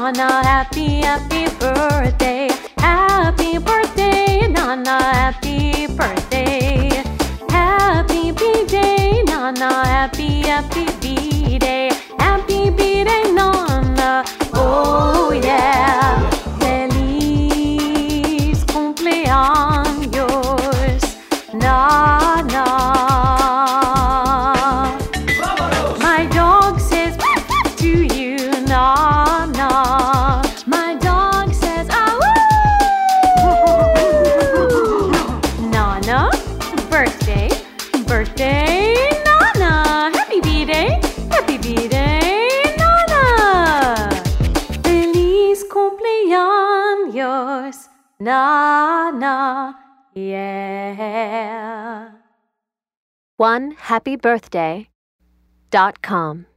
Nana, happy, happy birthday. Happy birthday, Nana, happy birthday. Happy B-Day, Nana, happy, happy B-Day. Happy B-Day, Nana, oh yeah. Feliz cumpleaños, Nana. My dog says to you, Nana. My dog says, ah, woo! Nana, birthday, birthday, Nana. Happy B-Day, Nana. Feliz cumpleaños, Nana, yeah. OneHappyBirthday.com